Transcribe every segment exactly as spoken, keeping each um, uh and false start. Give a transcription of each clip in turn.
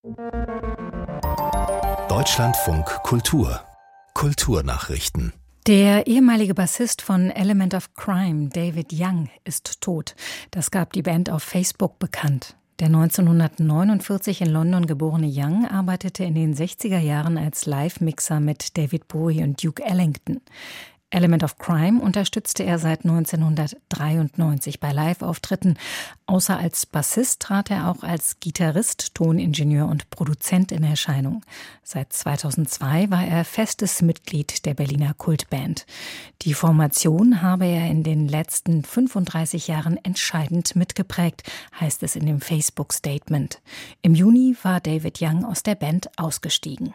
Deutschlandfunk Kultur Kulturnachrichten. Der ehemalige Bassist von Element of Crime, David Young, ist tot. Das gab die Band auf Facebook bekannt. Der neunzehnhundertneunundvierzig in London geborene Young arbeitete in den sechziger Jahren als Live-Mixer mit David Bowie und Duke Ellington. Element of Crime unterstützte er seit neunzehnhundertdreiundneunzig bei Live-Auftritten. Außer als Bassist trat er auch als Gitarrist, Toningenieur und Produzent in Erscheinung. Seit zweitausendzwei war er festes Mitglied der Berliner Kultband. Die Formation habe er in den letzten fünfunddreißig Jahren entscheidend mitgeprägt, heißt es in dem Facebook-Statement. Im Juni war David Young aus der Band ausgestiegen.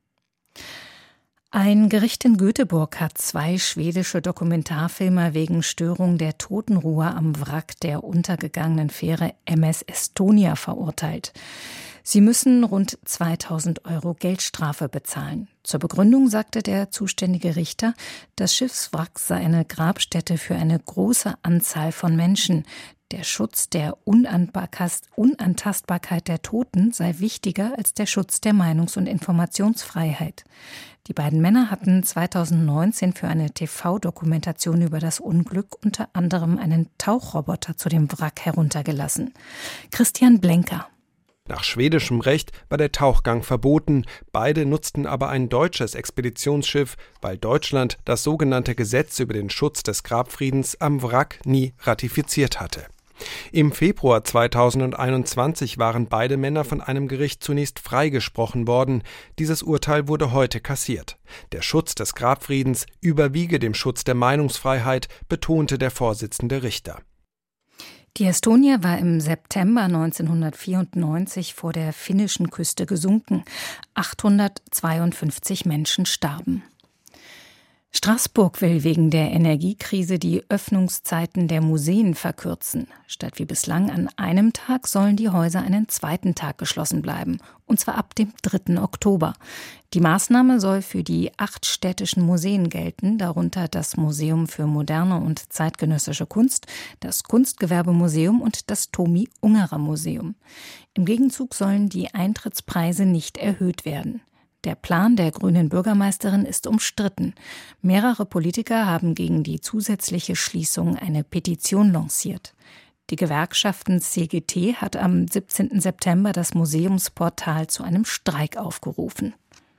Ein Gericht in Göteborg hat zwei schwedische Dokumentarfilmer wegen Störung der Totenruhe am Wrack der untergegangenen Fähre M S Estonia verurteilt. Sie müssen rund zweitausend Euro Geldstrafe bezahlen. Zur Begründung sagte der zuständige Richter, das Schiffswrack sei eine Grabstätte für eine große Anzahl von Menschen. Der Schutz der Unantastbarkeit der Toten sei wichtiger als der Schutz der Meinungs- und Informationsfreiheit. Die beiden Männer hatten zweitausendneunzehn für eine T V-Dokumentation über das Unglück unter anderem einen Tauchroboter zu dem Wrack heruntergelassen. Christian Blenker. Nach schwedischem Recht war der Tauchgang verboten. Beide nutzten aber ein deutsches Expeditionsschiff, weil Deutschland das sogenannte Gesetz über den Schutz des Grabfriedens am Wrack nie ratifiziert hatte. Im Februar zweitausendeinundzwanzig waren beide Männer von einem Gericht zunächst freigesprochen worden. Dieses Urteil wurde heute kassiert. Der Schutz des Grabfriedens überwiege dem Schutz der Meinungsfreiheit, betonte der Vorsitzende Richter. Die Estonia war im September neunzehnhundertvierundneunzig vor der finnischen Küste gesunken. achthundertzweiundfünfzig Menschen starben. Straßburg will wegen der Energiekrise die Öffnungszeiten der Museen verkürzen. Statt wie bislang an einem Tag sollen die Häuser einen zweiten Tag geschlossen bleiben, und zwar ab dem dritten Oktober. Die Maßnahme soll für die acht städtischen Museen gelten, darunter das Museum für moderne und zeitgenössische Kunst, das Kunstgewerbemuseum und das Tomi-Ungerer-Museum. Im Gegenzug sollen die Eintrittspreise nicht erhöht werden. Der Plan der grünen Bürgermeisterin ist umstritten. Mehrere Politiker haben gegen die zusätzliche Schließung eine Petition lanciert. Die Gewerkschaften C G T hat am siebzehnten September das Museumsportal zu einem Streik aufgerufen.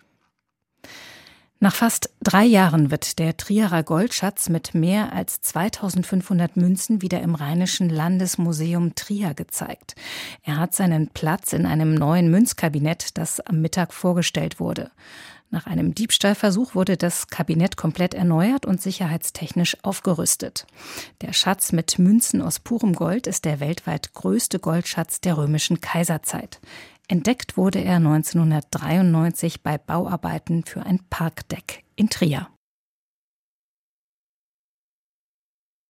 Nach fast drei Jahren wird der Trierer Goldschatz mit mehr als zweitausendfünfhundert Münzen wieder im Rheinischen Landesmuseum Trier gezeigt. Er hat seinen Platz in einem neuen Münzkabinett, das am Mittag vorgestellt wurde. Nach einem Diebstahlversuch wurde das Kabinett komplett erneuert und sicherheitstechnisch aufgerüstet. Der Schatz mit Münzen aus purem Gold ist der weltweit größte Goldschatz der römischen Kaiserzeit. Entdeckt wurde er neunzehnhundertdreiundneunzig bei Bauarbeiten für ein Parkdeck in Trier.